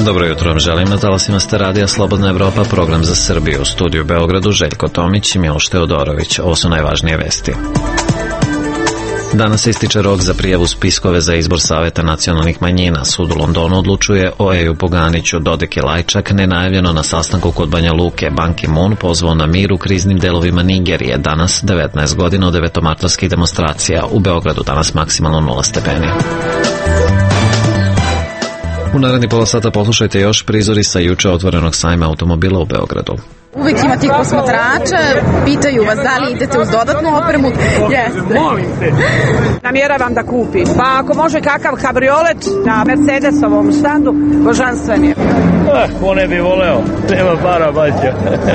Dobro jutro vam želim na talasima ste radija Slobodna Evropa, program za Srbiju. U studiju u Beogradu Željko Tomić i Miloš Teodorović. Ovo su najvažnije vesti. Danas ističe rok za prijavu spiskove za izbor Saveta nacionalnih manjina. Sud u Londonu odlučuje o Ejupu Ganiću. Dodik je Lajčak nenajavljeno na sastanku kod Banja Luke. Ban Ki-moon pozvao na mir u kriznim delovima Nigerije. Danas 19 godina od devetomartovskih demonstracija. U Beogradu danas maksimalno 0 stepeni. U naredni pola sata poslušajte još prizori sa juče otvorenog sajma automobila u Beogradu. Uvijek ima tih posmatrača, pitaju vas da li idete uz dodatnu opremu. Jeste. Namjeravam da kupim. Pa ako može kakav kabriolet na Mercedesovom štandu, božanstven je. Ko ne bi voleo, nema para baća.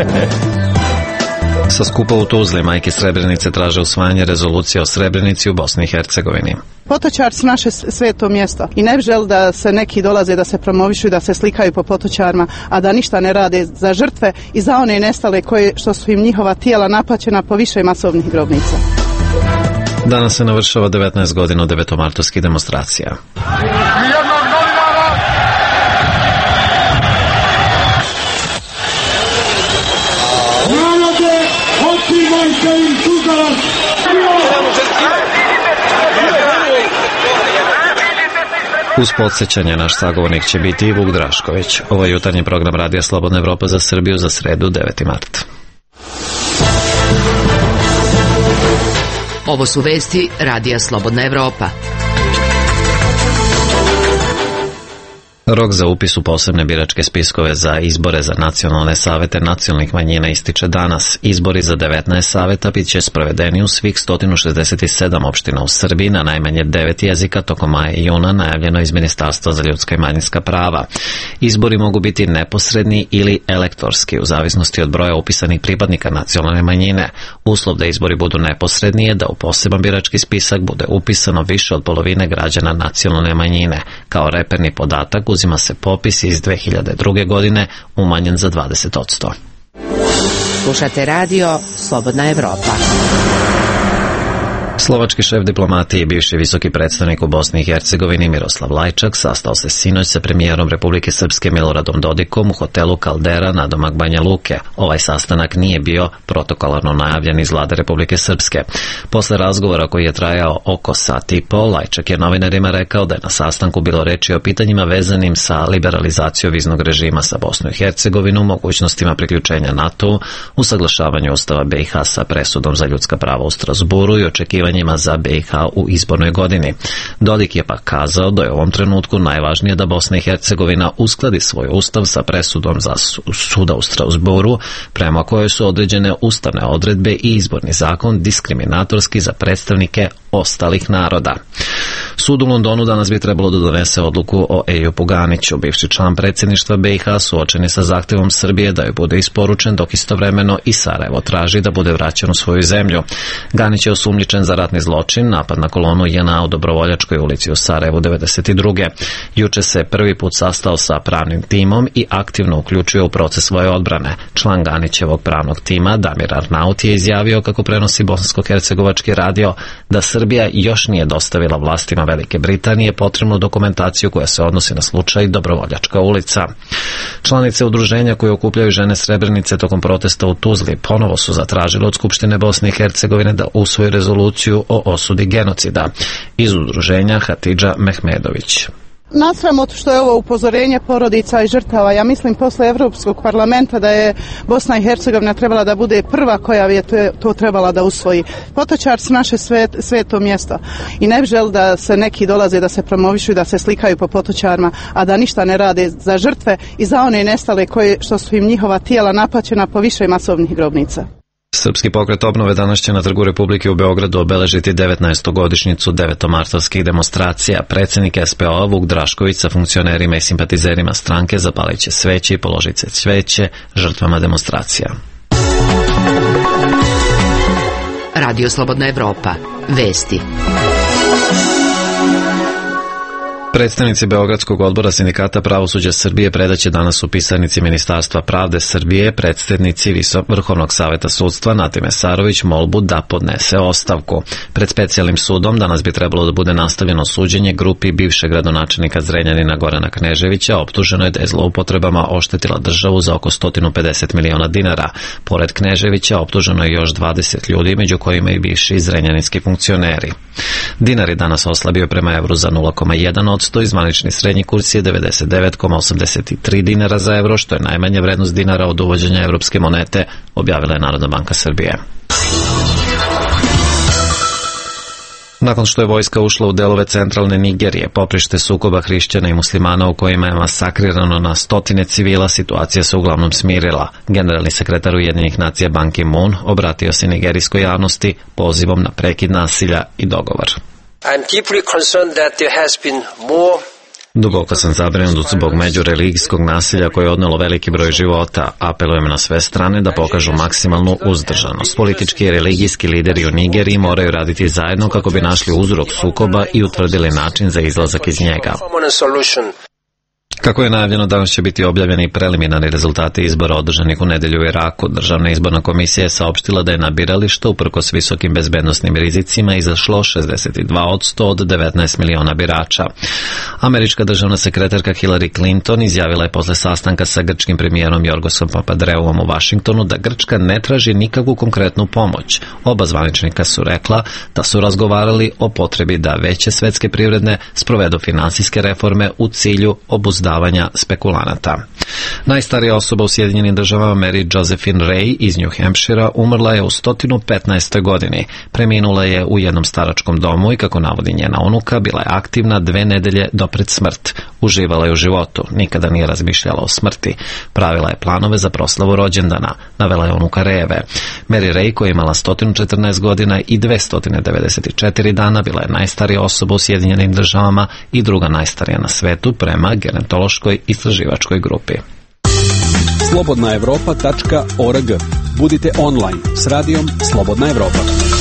Sa skupa u Tuzli majke Srebrenice traže usvajanje rezolucije o Srebrenici u Bosni i Hercegovini. Potočar su naše sveto mjesto i ne žele da se neki dolaze da se promovišu i da se slikaju po potočarima, a da ništa ne rade za žrtve i za one nestale što su im njihova tijela napaćena po više masovnih grobnica. Danas se navršava 19 godina od devetomartovskih demonstracija. Uz podsjećanje naš sagovornik će biti i Vuk Drašković. Ovo je jutarnji program Radija Slobodna Evropa za Srbiju za sredu 9. mart. Ovo su vesti Radija Slobodna Evropa. Rok za upis u posebne biračke spiskove za izbore za nacionalne savete nacionalnih manjina ističe danas. Izbori za 19 saveta bit će sprovedeni u svih 167 opština u Srbiji na najmanje 9 jezika tokom maja i juna, najavljeno iz Ministarstva za ljudska i manjinska prava. Izbori mogu biti neposredni ili elektorski, u zavisnosti od broja upisanih pripadnika nacionalne manjine. Uslov da izbori budu neposredni je da u poseban birački spisak bude upisano više od polovine građana nacionalne manjine. Kao reperni podatak uzima se popis iz 2002. godine umanjen za 20%. Slušate radio Slobodna Evropa. Slovački šef diplomatije i bivši visoki predstavnik u Bosni i Hercegovini Miroslav Lajčak sastao se sinoć sa premijerom Republike Srpske Miloradom Dodikom u hotelu Kaldera nadomak Banja Luke. Ovaj sastanak nije bio protokolarno najavljen iz vlade Republike Srpske. Posle razgovora koji je trajao oko sat i pol, Lajčak je novinarima rekao da je na sastanku bilo reči o pitanjima vezanim sa liberalizacijom viznog režima sa Bosnu i Hercegovinu, mogućnostima priključenja NATO-u, usaglašavanju Ustava BiH sa presudom za ljudska prava u Strasburu i očekivanjima za BiH u izbornoj godini. Dodik je pa kazao da je u ovom trenutku najvažnije da Bosna i Hercegovina uskladi svoj ustav sa presudom za suda u Strasburu, prema kojoj su određene ustavne odredbe i izborni zakon diskriminatorski za predstavnike ostalih naroda. Sud u Londonu danas bi trebalo da donese odluku o Ejupu Ganiću. Bivši član predsjedništva BiH suočen je sa zahtjevom Srbije da joj bude isporučen, dok istovremeno i Sarajevo traži da bude vraćen u svoju zemlju. Ganić je osumnjičen za ratni zločin, napad na kolonu JNA u Dobrovoljačkoj ulici u Sarajevu 92. Juče se prvi put sastao sa pravnim timom i aktivno uključio u proces svoje odbrane. Član Ganićevog pravnog tima Damir Arnaut je izjavio, kako prenosi bosansko-hercegovački radio, da Srbija još nije dostavila vlastima Velike Britanije potrebnu dokumentaciju koja se odnosi na slučaj Dobrovoljačka ulica. Članice udruženja koje okupljaju žene Srebrenice tokom protesta u Tuzli ponovo su zatražile od Skupštine Bosne i Hercegovine da usvoji rezoluciju o osudi genocida. Iz udruženja Hatidža Mehmedović. Na sramotu što je ovo upozorenje porodica i žrtava, ja mislim posle Evropskog parlamenta da je Bosna i Hercegovina trebala da bude prva koja je to trebala da usvoji. Potočar su naše sveto mjesto i ne žele da se neki dolaze da se promovišu i da se slikaju po potočarima, a da ništa ne rade za žrtve i za one nestale što su im njihova tijela napaćena po više masovnih grobnica. Srpski pokret obnove danas će na Trgu Republike u Beogradu obeležiti 19. godišnjicu devetomartovskih demonstracija. Predsjednik SPO Vuk Drašković sa funkcionerima i simpatizerima stranke zapalit će sveće i položit će cveće žrtvama demonstracija. Radio Slobodna Evropa. Vesti. Predstavnici Beogradskog odbora Sindikata pravosuđa Srbije predaće danas u pisarnici Ministarstva pravde Srbije predsednici Vrhovnog saveta sudstva Nati Mesarović molbu da podnese ostavku. Pred specijalnim sudom danas bi trebalo da bude nastavljeno suđenje grupi bivšeg gradonačelnika Zrenjanina Gorana Kneževića, optuženo je da je zloupotrebama oštetila državu za oko 150 miliona dinara. Pored Kneževića optuženo je još 20 ljudi, među kojima i bivši zrenjaninski funkcioneri. Dinar je danas oslabio prema evru za 0,1%, i zvanični srednji kurs je 99,83 dinara za evro, što je najmanja vrednost dinara od uvođenja evropske monete, objavila je Narodna banka Srbije. Nakon što je vojska ušla u delove centralne Nigerije, poprište sukoba hrišćana i muslimana u kojima je masakrirano na stotine civila, situacija se uglavnom smirila. Generalni sekretar Ujedinjenih nacija Ban Ki-moon obratio se nigerijskoj javnosti pozivom na prekid nasilja i dogovor. Duboko sam zabrinut zbog međureligijskog nasilja koje je odnelo veliki broj života. Apelujem na sve strane da pokažu maksimalnu uzdržanost. Politički i religijski lideri u Nigeriji moraju raditi zajedno kako bi našli uzrok sukoba i utvrdili način za izlazak iz njega. Kako je najavljeno, danas će biti objavljeni preliminarni rezultati izbora održanih u nedelju u Iraku. Državna izborna komisija je saopštila da je na birališta uprkos visokim bezbednosnim rizicima izašlo 62% od 19 miliona birača. Američka državna sekretarka Hillary Clinton izjavila je posle sastanka sa grčkim premijerom Jorgosom Papadreouom u Vašingtonu da Grčka ne traži nikakvu konkretnu pomoć. Oba zvaničnika su rekla da su razgovarali o potrebi da veće svetske privredne sprovedu finansijske reforme u cilju obuzdavanja spekulanata. Najstarija osoba u Sjedinjenim državama, Mary Josephine Ray iz New Hampshira, umrla je u 115. godini. Preminula je u jednom staračkom domu i, kako navodi njena unuka, bila je aktivna 2 nedelje do pred smrt. Uživala je u životu, nikada nije razmišljala o smrti. Pravila je planove za proslavu rođendana, navela je unuka Reve. Mary Ray, koja je imala 114 godina i 294 dana, bila je najstarija osoba u Sjedinjenim državama i druga najstarija na svetu prema gerontološkoj istraživačkoj grupi. slobodnaevropa.org. Budite online s radijom Slobodna Evropa.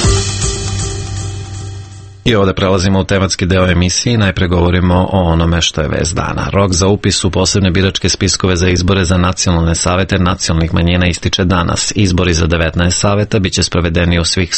I ovdje prelazimo u tematski deo emisije i najpre govorimo o onome što je vest dana. Rok za upis u posebne biračke spiskove za izbore za nacionalne savete nacionalnih manjina ističe danas. Izbori za 19 saveta biće sprovedeni u svih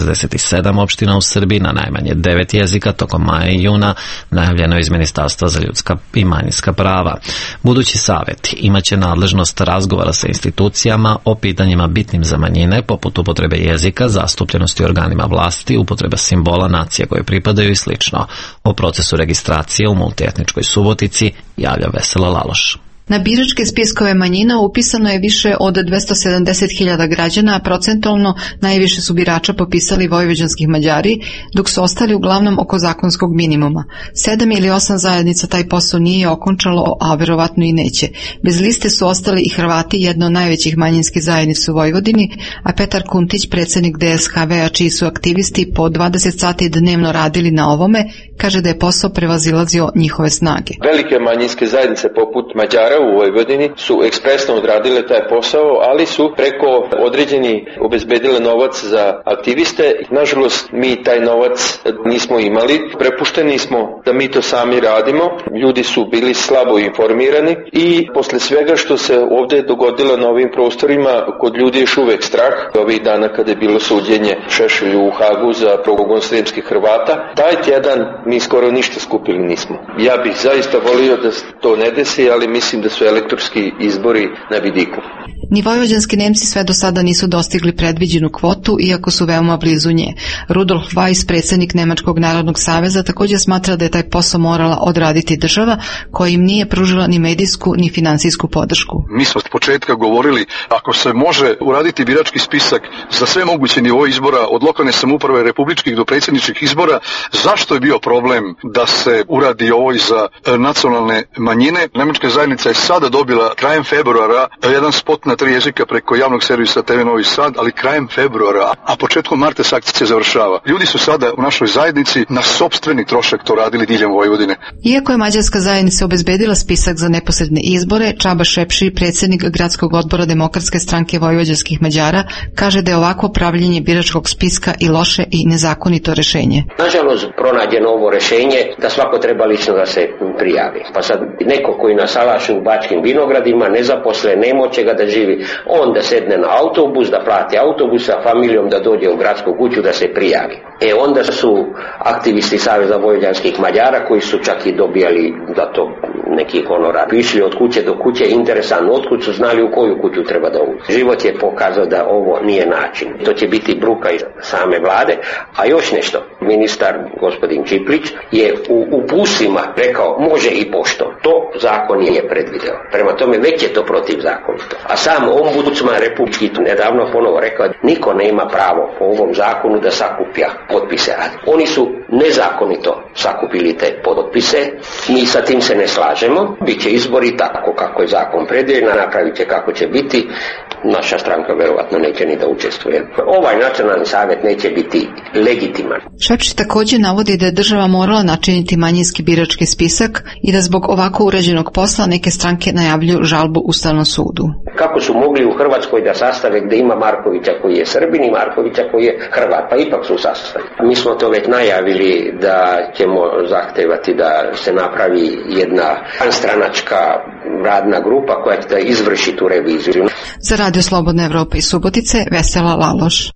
167 opština u Srbiji na najmanje 9 jezika tokom maja i juna, najavljeno je iz Ministarstva za ljudska i manjinska prava. Budući savet imaće nadležnost razgovora sa institucijama o pitanjima bitnim za manjine, poput upotrebe jezika, zastupljenosti organima vlasti, upotreba simbola nacije koje pripadaju i slično. O procesu registracije u multietničkoj Subotici javlja Vesela Laloš. Na biračke spiskove manjina upisano je više od 270.000 građana, a procentualno najviše su birača popisali vojvođanskih Mađari, dok su ostali uglavnom oko zakonskog minimuma. 7 ili 8 zajednica taj posao nije okončalo, a verovatno i neće. Bez liste su ostali i Hrvati, jedna od najvećih manjinskih zajednica u Vojvodini, a Petar Kuntić, predsjednik DSHV-a, čiji su aktivisti po 20 sati dnevno radili na ovome, kaže da je posao prevazilazio njihove snage. Velike manjinske zajednice poput Mađara u Vojvodini su ekspresno odradile taj posao, ali su preko određeni obezbedile novac za aktiviste. Nažalost, mi taj novac nismo imali. Prepušteni smo da mi to sami radimo. Ljudi su bili slabo informirani i posle svega što se ovdje dogodilo na ovim prostorima, kod ljudi je još uvek strah. Ovih dana kada je bilo suđenje Šešelju u Hagu za progon sremskih Hrvata, taj tjedan mi skoro ništa skupili nismo. Ja bih zaista volio da to ne desi, ali mislim da su elektorski izbori na vidiku. Ni vojvođanski Nemci sve do sada nisu dostigli predviđenu kvotu, iako su veoma blizu nje. Rudolf Weiss, predsjednik Nemačkog narodnog saveza, također smatra da je taj posao morala odraditi država, koja im nije pružila ni medijsku ni finansijsku podršku. Mi smo od početka govorili, ako se može uraditi birački spisak za sve moguće nivoe izbora, od lokalne samouprave, republičkih do predsjedničkih izbora, zašto je bio problem da se uradi ovo i za nacionalne manjine? Nemačka zajednica je sada dobila krajem februara jedan spot na 3 jezika preko javnog servisa TV Novi Sad, ali krajem februara, a početkom marta se akcija završava. Ljudi su sada u našoj zajednici na sopstveni trošak to radili diljem Vojvodine. Iako je mađarska zajednica obezbedila spisak za neposredne izbore, Čaba Šepši, predsjednik gradskog odbora Demokratske stranke vojvođanskih Mađara, kaže da je ovako pravljenje biračkog spiska i loše i nezakonito rešenje. Nažalost, pronađeno ovo rešenje da svako treba lično da se prijavi. Pa sad neko koji na salašu u Bačkim vinogradima, nezaposlen, nemoće ga da živi, on da sedne na autobus, da plati autobus sa familijom, da dođe u gradsku kuću da se prijavi. Onda su aktivisti Saveza vojvođanskih Mađara, koji su čak i dobijali za to neki honorar, išli od kuće do kuće, interesantno, otkud su znali u koju kuću treba da uđe. Život je pokazao da ovo nije način. To će biti bruka iz same vlade, a još nešto. Ministar gospodin Čiplić je u upusima rekao može i pošto. To zakon nije predvideo. Prema tome već je to protivzakonito. A sam ombudsman republički nedavno ponovo rekao niko nema pravo po ovom zakonu da sakuplja potpise. Oni su nezakonito sakupili te potpise. Mi sa tim se ne slažemo. Biće izbori tako kako je zakon predvidio, napravit će kako će biti. Naša stranka verovatno neće ni da učestvuje. Ovaj nacionalni savjet neće biti legitiman. Šepši također navodi da je država morala načiniti manjinski birački spisak i da zbog ovako uređenog posla neke stranke najavljuju žalbu Ustavnom sudu. Kako su mogli u Hrvatskoj da sastave gde ima Markovića koji je Srbin i Markovića koji je Hrvat, pa ipak su sastavili. Mi smo to već najavili da ćemo zahtevati da se napravi jedna stranačka radna grupa koja će da izvrši tu reviziju. Za Radio Slobodna Evropa iz Subotice, Vesela Laloš.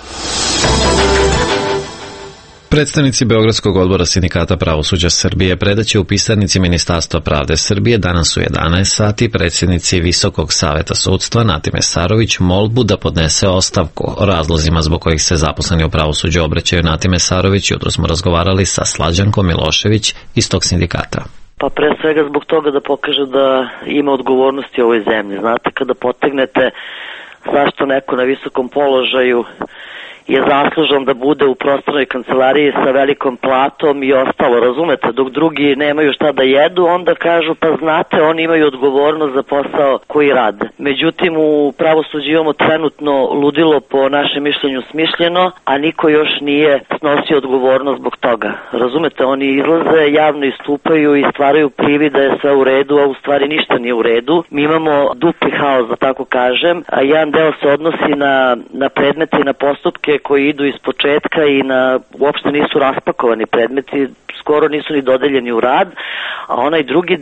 Predstavnici Beogradskog odbora Sindikata pravosuđa Srbije predaće u pisarnici Ministarstva pravde Srbije danas u 11 sati predsjednici Visokog saveta sudstva Nati Mesarović molbu da podnese ostavku. O razlozima zbog kojih se zaposleni u pravosuđu obraćaju Nati Mesarović jutro smo razgovarali sa Slađankom Milošević iz tog sindikata. Pa pre svega zbog toga da pokaže da ima odgovornosti u ovoj zemlji. Znate, kada potegnete zašto neko na visokom položaju je zaslužan da bude u prostornoj kancelariji sa velikom platom i ostalo, razumete, dok drugi nemaju šta da jedu, onda kažu pa znate, oni imaju odgovornost za posao koji rade. Međutim, u pravosuđu imamo trenutno ludilo po našem mišljenju smišljeno, a niko još nije snosio odgovornost zbog toga. Razumete, oni izlaze, javno istupaju i stvaraju privid da je sve u redu, a u stvari ništa nije u redu. Mi imamo dupli haos, da tako kažem, a jedan deo se odnosi na predmete i na postupke koji idu iz početka i uopšte nisu raspakovani predmeti, skoro nisu ni dodeljeni u rad, a onaj drugi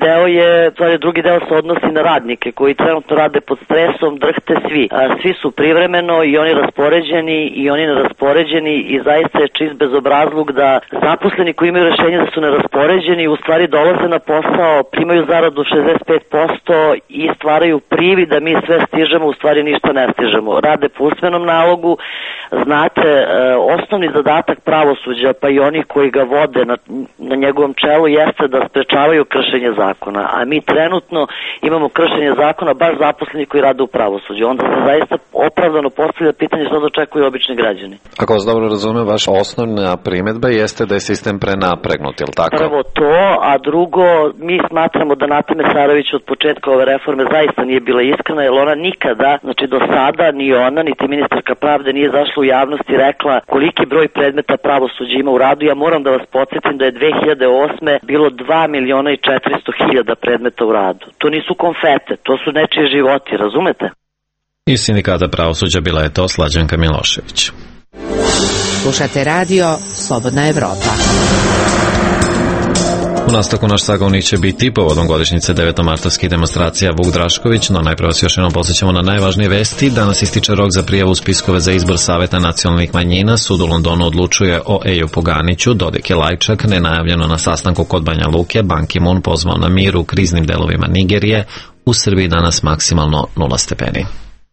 deo se odnosi na radnike koji trenutno rade pod stresom, drhte svi. Svi su privremeno i oni raspoređeni i oni neraspoređeni i zaista je čist bezobrazluk da zaposleni koji imaju rešenje da su neraspoređeni u stvari dolaze na posao, primaju zaradu 65% i stvaraju privid da mi sve stižemo, u stvari ništa ne stižemo. Rade po usmenom nalogu, znate, osnovni zadatak pravosuđa, pa i oni koji ga vode na njegovom čelu, jeste da sprečavaju kršenje zakona. A mi trenutno imamo kršenje zakona baš zaposleni koji rade u pravosuđu. Onda se zaista opravdano postavlja pitanje što dočekuju obični građani. Ako vas dobro razumem, vaša osnovna primedba jeste da je sistem prenapregnut, je li tako? Prvo to, a drugo, mi smatramo da Nata Mesarović od početka ove reforme zaista nije bila iskrena, jer ona nikada, znači do sada, ni ona, niti ministarka pravde nije zašla u javnost i rekla koliki broj predmeta pravosuđa ima u radu. Ja moram da vas podsjetim da je 2008. bilo 2.400.000 predmeta u radu. To nisu konfete, to su nečiji životi, razumete? Iz Sindikata pravosuđa bila je to Slađanka Milošević. Slušate radio Slobodna Evropa. U nastavku naš sagovnik će biti povodom godišnjice 9. demonstracija Vuk Drašković, no najprve vas još jednom podsjećamo na najvažnije vesti. Danas ističe rok za prijavu spiskove za izbor Saveta nacionalnih manjina. Sud u Londonu odlučuje o Eju Poganiću, Dodik je Lajčak, nenajavljeno na sastanku kod Banja Luke, Ban Ki-moon pozvao na mir u kriznim delovima Nigerije. U Srbiji danas maksimalno 0 stepeni.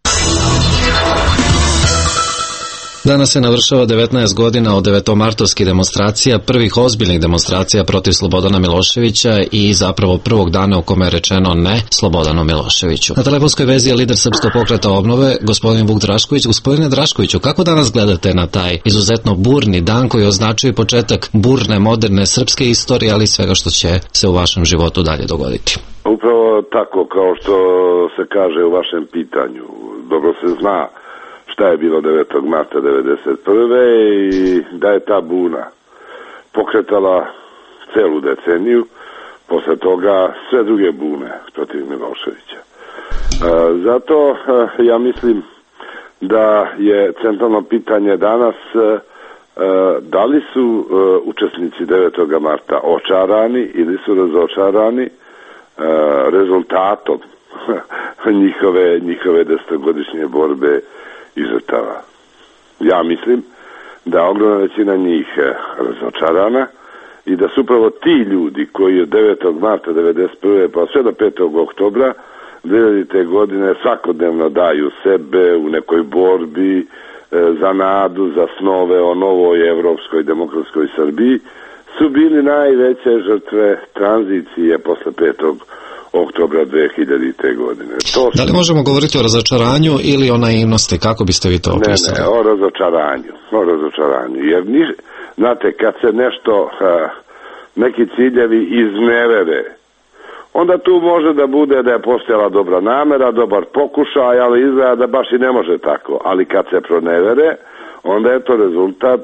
Danas se navršava 19 godina od devetomartovskih demonstracija, prvih ozbiljnih demonstracija protiv Slobodana Miloševića i zapravo prvog dana u kome je rečeno ne Slobodanu Miloševiću. Na telefonskoj vezi je lider Srpskog pokreta obnove, gospodin Vuk Drašković. Gospodine Draškoviću, kako danas gledate na taj izuzetno burni dan koji označuje početak burne, moderne srpske istorije, ali i svega što će se u vašem životu dalje dogoditi? Upravo tako kao što se kaže u vašem pitanju. Dobro se zna šta je bilo 9. marta 1991. i da je ta buna pokretala celu deceniju, posle toga sve druge bune protiv Miloševića. Zato ja mislim da je centralno pitanje danas da li su učesnici 9. marta očarani ili su razočarani rezultatom njihove 10-godišnje borbe i žrtava. Ja mislim da ogromna većina njih razočarana i da su upravo ti ljudi koji od 9. marta 1991. pa sve do 5. oktobra 2000. godine svakodnevno daju sebe u nekoj borbi za nadu, za snove o novoj evropskoj demokratskoj Srbiji, su bili najveće žrtve tranzicije posle 5. oktobra 2000. godine. Da li možemo govoriti o razočaranju ili o naivnosti? Kako biste vi to opisali? Ne, o razočaranju. Jer, znate, kad se nešto, neki ciljevi iznevere, onda tu može da bude da je postojala dobra namera, dobar pokušaj, ali izgleda da baš i ne može tako. Ali kad se pronevere, onda je to rezultat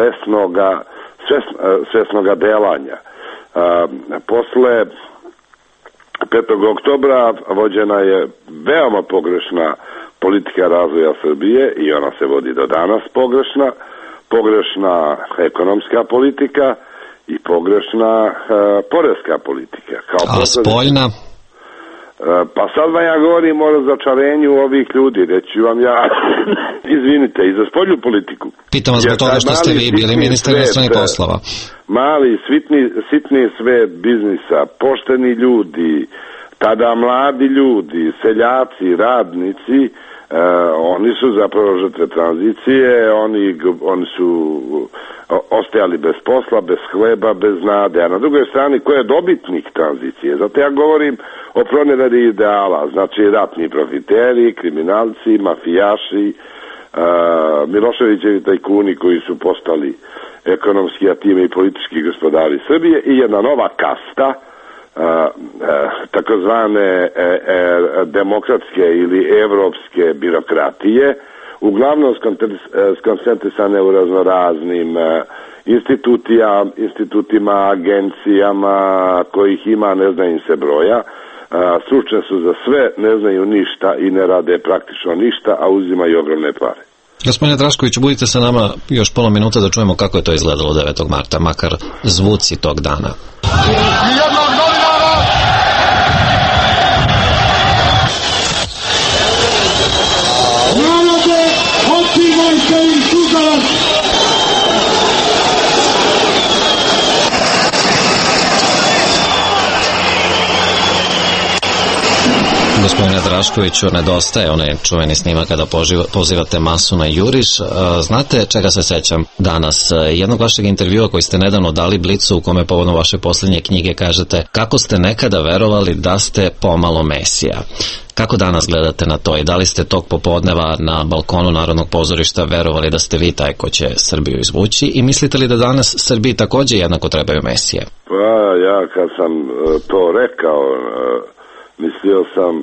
svesnoga delanja. Posle 5. oktobra vođena je veoma pogrešna politika razvoja Srbije i ona se vodi do danas pogrešna ekonomska politika i pogrešna poreska politika. A spoljna? Pa sad vam ja govorim o razočarenju ovih ljudi, reći vam ja, izvinite, i za spoljnu politiku. Pitam vas zbog toga što ste vi bili ministar inostranih poslova. Mali, sitni svet biznisa, pošteni ljudi, tada mladi ljudi, seljaci, radnici, oni su zapravo žrtve tranzicije, oni su ostajali bez posla, bez hleba, bez nade. A na drugoj strani, ko je dobitnik tranzicije? Zato ja govorim o proneveri ideala, znači ratni profiteri, kriminalci, mafijaši, Miloševićevi tajkuni koji su postali ekonomski, a time i politički gospodari Srbije i jedna nova kasta, takozvane demokratske ili evropske birokratije, uglavnom skoncentrisane u raznoraznim institutima, agencijama, kojih ima, ne zna im se broja, stručne su za sve, ne znaju ništa i ne rade praktično ništa, a uzimaju ogromne pare. Gospodine Draškoviću, budite sa nama još pola minuta da čujemo kako je to izgledalo 9. marta, makar zvuci tog dana. Gospodine Draškoviću, nedostaje onaj čuveni snimak kada pozivate masu na juriš. Znate čega se sećam danas? Jednog vašeg intervjua koji ste nedavno dali Blicu, u kome povodom vaše posljednje knjige kažete kako ste nekada verovali da ste pomalo Mesija. Kako danas gledate na to i da li ste tog popodneva na balkonu Narodnog pozorišta verovali da ste vi taj ko će Srbiju izvući i mislite li da danas Srbiji takođe jednako trebaju Mesije? Pa ja kad sam to rekao, mislio sam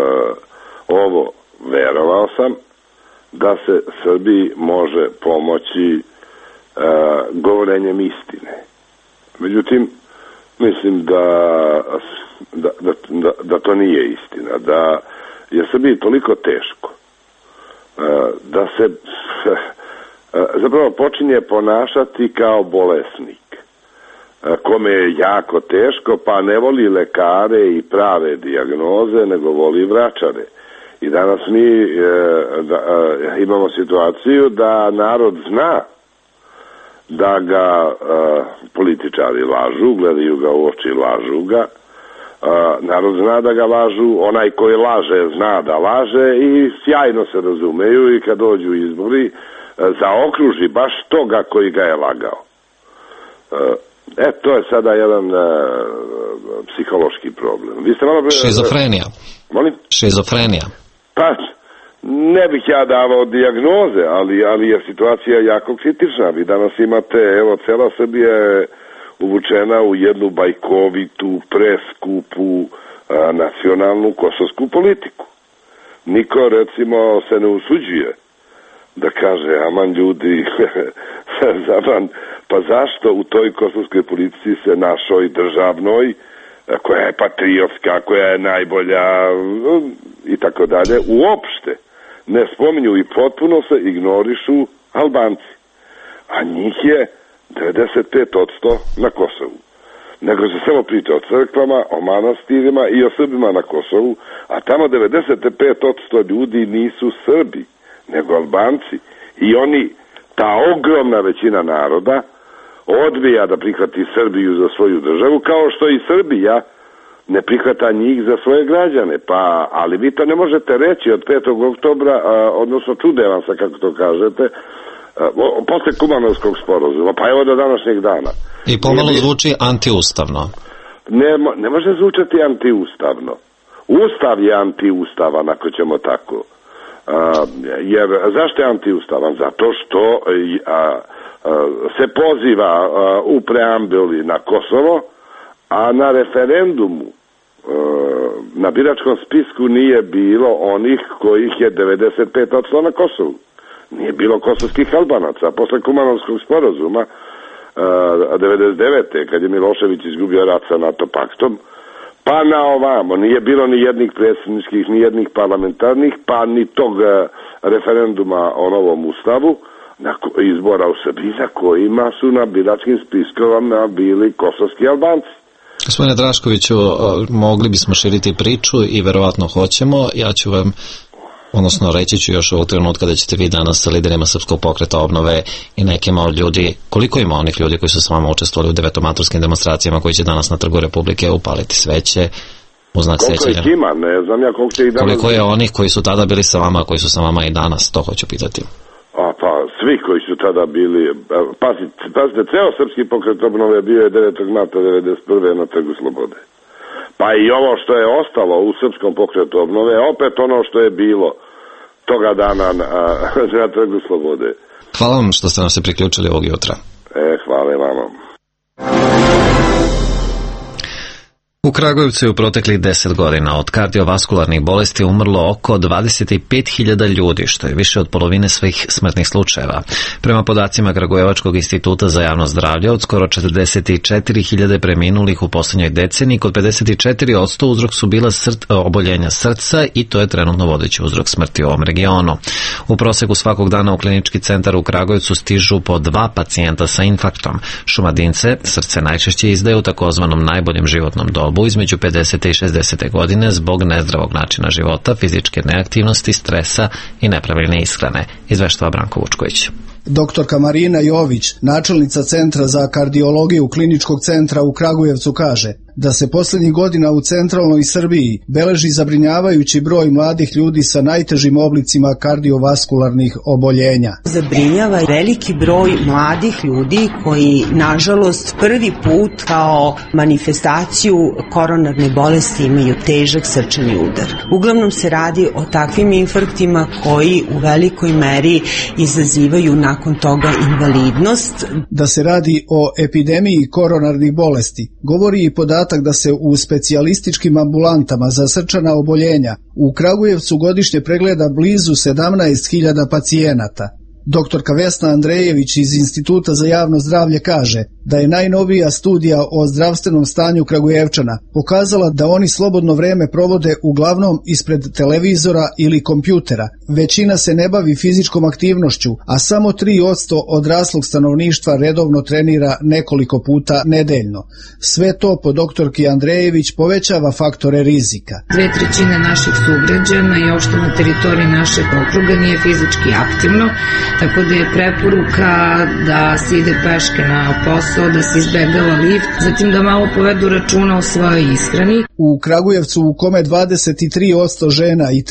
verovao sam da se Srbiji može pomoći govorenjem istine. Međutim, mislim da to nije istina, da je Srbiji toliko teško da se zapravo počinje ponašati kao bolesnik kome je jako teško, pa ne voli lekare i prave dijagnoze, nego voli vračare. I danas mi imamo situaciju da narod zna da ga političari lažu, gledaju ga u oči, lažu ga. Narod zna da ga lažu, onaj koji laže zna da laže i sjajno se razumeju i kad dođu izbori zaokruži baš toga koji ga je lagao. To je sada jedan psihološki problem. Vi ste malo šizofrenija. Molim? Šizofrenija. Pa, ne bih ja davao dijagnoze, ali je situacija jako kritična. Vi danas imate, evo, cela Srbija je uvučena u jednu bajkovitu, preskupu nacionalnu kosovsku politiku. Niko, recimo, se ne usuđuje da kaže, aman ljudi, pa zašto u toj kosovskoj politici se našoj državnoj, koja je patriotska, koja je najbolja i tako dalje, uopšte ne spominju i potpuno se ignorišu Albanci. A njih je 95% na Kosovu. Nego se samo priča o crkvama, o manastirima i o Srbima na Kosovu, a tamo 95% ljudi nisu Srbi, nego Albanci. I oni, ta ogromna većina naroda, odbija da prihvati Srbiju za svoju državu, kao što i Srbija ne prihvata njih za svoje građane. Pa, ali vi to ne možete reći od 5. oktobra, odnosno čude vam se, kako to kažete, posle Kumanovskog sporazuma, pa evo do današnjeg dana. I pomalo zvuči antiustavno. Ne može zvučati antiustavno. Ustav je antiustavan, ako ćemo tako. Jer zašto je antiustavan? Zato što se poziva u preambuli na Kosovo, a na referendumu na biračkom spisku nije bilo onih kojih je 95% na Kosovu. Nije bilo kosovskih Albanaca. Posle Kumanovskog sporazuma 99. kad je Milošević izgubio rat sa NATO paktom, pa na ovamo nije bilo ni jednih predsjedničkih, ni jednih parlamentarnih, pa ni tog referenduma o novom ustavu, izbora u Srbiji, na kojima su na biračkim spiskovama bili kosovski Albanci. Gospodine Draškoviću, mogli bismo širiti priču i verovatno hoćemo. Ja ću vam, odnosno reći ću još ovog trenutka da ćete vi danas sa liderima Srpskog pokreta obnove i nekima od ljudi, koliko ima onih ljudi koji su s vama učestvovali u devetomaturskim demonstracijama koji će danas na Trgu Republike upaliti sveće u znak sećanja? Koliko ih ima, ne znam ja koliko će ih danas... Koliko je onih koji su tada bili sa vama, koji su sa vama i danas, to hoću pitati. Pa svi koji su tada bili, pazite, ceo Srpski pokret obnove bio je 9. marta 1991. na Trgu Slobode. Pa i ovo što je ostalo u Srpskom pokretu obnove, opet ono što je bilo toga dana na Trgu Slobode. Hvala vam što ste nam se priključili ovog jutra. Hvala vama. U Kragujevcu je u proteklih 10 godina od kardiovaskularnih bolesti umrlo oko 25.000 ljudi, što je više od polovine svih smrtnih slučajeva. Prema podacima Kragujevačkog instituta za javno zdravlje, od skoro 44.000 preminulih u posljednjoj deceniji, kod 54% uzrok su bila oboljenja srca i to je trenutno vodeći uzrok smrti u ovom regionu. U proseku svakog dana u klinički centar u Kragujevcu stižu po 2 pacijenta sa infarktom. Šumadince srce najčešće izdaju u takozvanom najboljem životnom dobu između 50. i 60. godine zbog nezdravog načina života, fizičke neaktivnosti, stresa i nepravilne ishrane, izveštava Branko Vučković. Doktorka Marina Jović, načelnica Centra za kardiologiju Kliničkog centra u Kragujevcu, kaže da se posljednjih godina u centralnoj Srbiji beleži zabrinjavajući broj mladih ljudi sa najtežim oblicima kardiovaskularnih oboljenja. Zabrinjava veliki broj mladih ljudi koji, nažalost, prvi put kao manifestaciju koronarne bolesti imaju težak srčani udar. Uglavnom se radi o takvim infarktima koji u velikoj meri izazivaju nakon toga invalidnost. Da se radi o epidemiji koronarnih bolesti govori i podatak da se u specijalističkim ambulantama za srčana oboljenja u Kragujevcu godišnje pregleda blizu 17.000 pacijenata. Doktorka Vesna Andrejević iz Instituta za javno zdravlje kaže da je najnovija studija o zdravstvenom stanju Kragujevčana pokazala da oni slobodno vreme provode uglavnom ispred televizora ili kompjutera. Većina se ne bavi fizičkom aktivnošću, a samo 3% odraslog stanovništva redovno trenira nekoliko puta nedeljno. Sve to po doktorki Andrejević povećava faktore rizika. 2/3 naših sugrađana i uopšte na teritoriji našeg okruga nije fizički aktivno, tako da je preporuka da se ide peške na posao, da se izbegava lift, zatim da malo povedu računa o svojoj ishrani. U Kragujevcu, u kome 23% žena i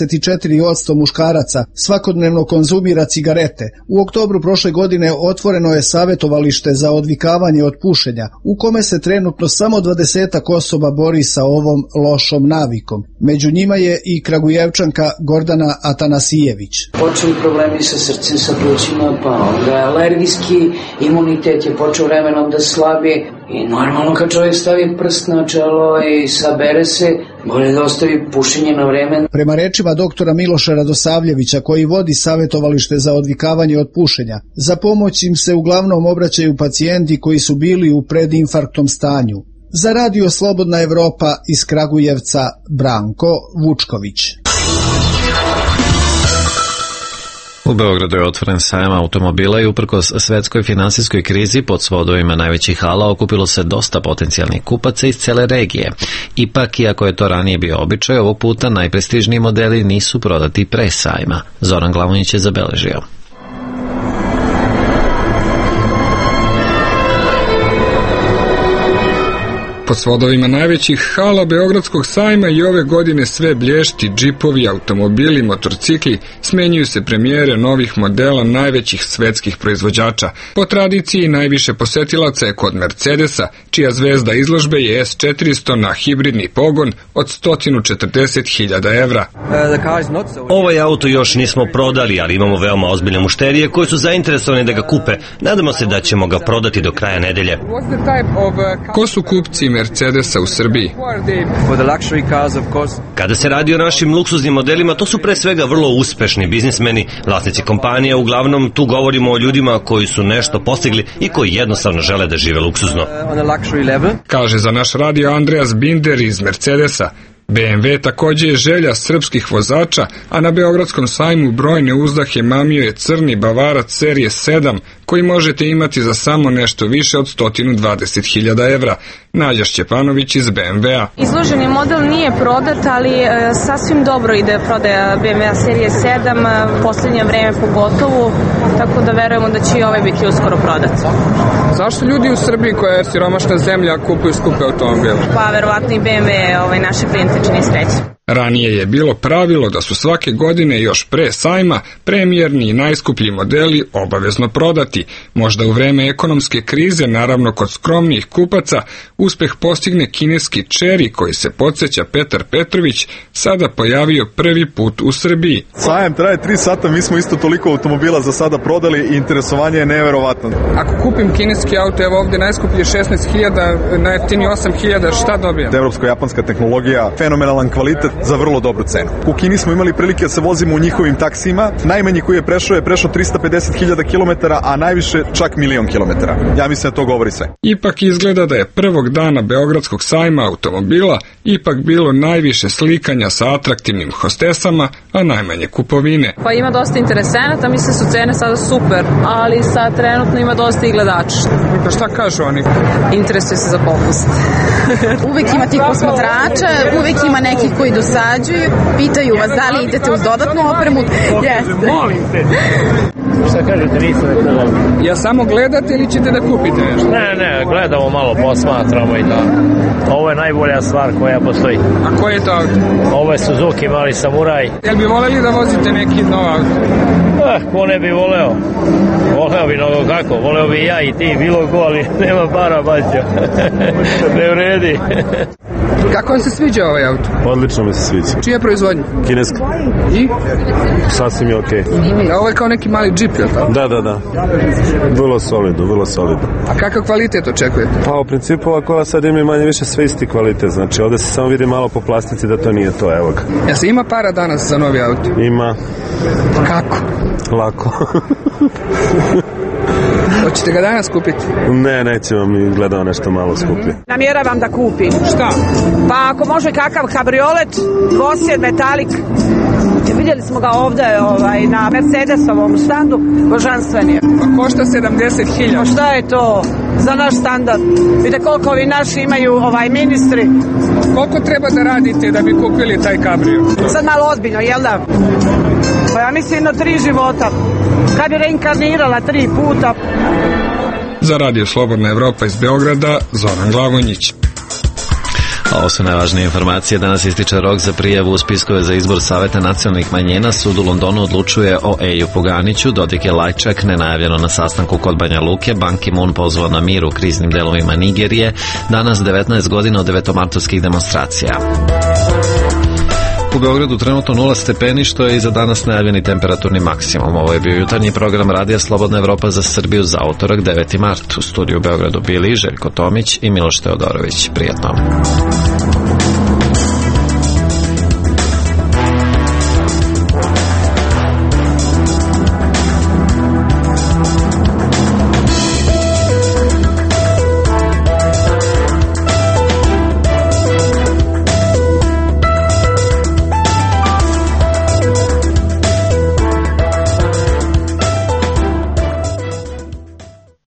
34% muškaraca svakodnevno konzumira cigarete, u oktobru prošle godine otvoreno je savjetovalište za odvikavanje od pušenja, u kome se trenutno samo 20 osoba bori sa ovom lošom navikom. Među njima je i Kragujevčanka Gordana Atanasijević. Počeli problemi sa srcem, sa plućima, pa onda alergijski imunitet je počeo vremenom da slabi i normalno kad čovjek stavi prst na čelo i sabere se, Bolje da ostavi pušenje na vreme. Prema rečima doktora Miloša Radosavljevića, koji vodi savjetovalište za odvikavanje od pušenja, za pomoć im se uglavnom obraćaju pacijenti koji su bili u predinfarktnom stanju. Za Radio Slobodna Evropa iz Kragujevca, Branko Vučković. U Beogradu je otvoren sajam automobila i uprkos svetskoj finansijskoj krizi pod svodovima najvećih hala okupilo se dosta potencijalnih kupaca iz cele regije. Ipak, iako je to ranije bio običaj, ovog puta najprestižniji modeli nisu prodati pre sajma. Zoran Glavonić je zabeležio. Po svodovima najvećih hala Beogradskog sajma i ove godine sve blješti, džipovi, automobili, motorcikli, smenjuju se premijere novih modela najvećih svetskih proizvođača. Po tradiciji najviše posetilaca je kod Mercedesa, čija zvezda izložbe je S400 na hibridni pogon od 140.000 evra. Ovaj auto još nismo prodali, ali imamo veoma ozbiljne mušterije koji su zainteresovani da ga kupe. Nadamo se da ćemo ga prodati do kraja nedelje. Ko su kupci Mercedesa u Srbiji? Kada se radi o našim luksuznim modelima, to su pre svega vrlo uspešni biznismeni, vlasnici kompanija. Uglavnom tu govorimo o ljudima koji su nešto postigli i koji jednostavno žele da žive luksuzno. Kaže za naš radio Andreas Binder iz Mercedesa. BMW također je želja srpskih vozača, a na Beogradskom sajmu brojne uzdahe mamio je crni Bavarac serije 7, koji možete imati za samo nešto više od 120.000 evra. Nađa Šćepanović iz BMW-a. Izloženi model nije prodat, ali sasvim dobro ide prodaja BMW serije 7, posljednje vreme pogotovo, tako da verujemo da će i ovaj biti uskoro prodat. Zašto ljudi u Srbiji, koja je siromašna zemlja, kupuju skupe automobile? Pa verovatno i BMW naše klijente čini sreće. Ranije je bilo pravilo da su svake godine još pre sajma premijerni i najskuplji modeli obavezno prodati. Možda u vreme ekonomske krize, naravno kod skromnijih kupaca, uspeh postigne kineski Chery koji se podsjeća Petar Petrović, sada pojavio prvi put u Srbiji. Sajam traje 3 sata, mi smo isto toliko automobila za sada prodali i interesovanje je neverovatno. Ako kupim kineski auto, evo ovdje najskuplji 16.000, najjeftiniji 8.000, šta dobijam? Evropsko-japanska tehnologija, fenomenalan kvalitet za vrlo dobru cenu. U Kini smo imali prilike da se vozimo u njihovim taksima. Najmanji koji je prešao 350.000 km, a najviše čak 1.000.000 km. Ja mislim da to govori sve. Ipak izgleda da je prvog dana Beogradskog sajma automobila ipak bilo najviše slikanja sa atraktivnim hostesama, a najmanje kupovine. Pa ima dosta interesenata, mislim su cene sada super, ali sad trenutno ima dosta i gledača. Pa šta kažu oni? Interesuje se za popust. Uvek ima tih posmatrača, uvek ima nekih koji dosađuju, pitaju vas da li idete uz dodatnu opremu. Jeste. Molim te. Šta kažete, nisam da gledam. Ja samo gledate ili ćete da kupite nešto? Ne, gledamo malo, posmatramo i tako. Ovo je najbolja stvar koja postoji. A koji je to auto? Ovo je Suzuki mali samuraj. Jel bi voleli da vozite neki nov auto? Ko ne bi voleo? Voleo bi mnogo kako, voleo bi ja i ti, bilo ko, ali nema para, baćo. Ne vredi. Kako vam se sviđa ovaj auto? Odlično mi se sviđa. Čija proizvodnja? Kineska. I? Sasvim je okej. A ovo je kao neki mali džip, je li tako? Da. Vrlo solidno. A kakav kvalitet očekujete? Pa u principu ova kola sad ima manje više sve isti kvalitet. Znači ovdje se samo vidi malo po plastici da to nije to, evo ga. Ja se ima para danas za novi auto? Ima. Kako? Lako. Hoćete ga danas kupiti? Ne, nećemo, mi gledamo nešto malo skuplje. Namjeravam da kupim. Šta? Pa ako može kakav kabriolet, dvosjed, metalik. Vidjeli smo ga ovdje na Mercedesovom štandu, božanstveni. Pa košta 70.000. Pa šta je to za naš standard? Vidite koliko ovi naši imaju ministri. Koliko treba da radite da bi kupili taj kabrio? Sad malo ozbiljno, jel da? Pa ja mislim na 3 života. Kad bi reinkarnirala 3 puta. Za Radio Slobodna Evropa iz Beograda, Zoran Glavonjić. Ovo su najvažnije informacije. Danas ističe rok za prijavu u spiskove za izbor Saveta nacionalnih manjina. Sud u Londonu odlučuje o Ejupu Ganiću. Dodik je Lajčak nenajavljeno na sastanku kod Banja Luke. Ban Ki-moon pozvao na mir u kriznim delovima Nigerije. Danas 19 godina od devetomartovskih demonstracija. U Beogradu trenutno 0 stepeni, što je i za danas najavljeni temperaturni maksimum. Ovo je bio jutarnji program Radija Slobodna Evropa za Srbiju za utorak 9. mart. U studiju u Beogradu bili Željko Tomić i Miloš Teodorović. Prijatno.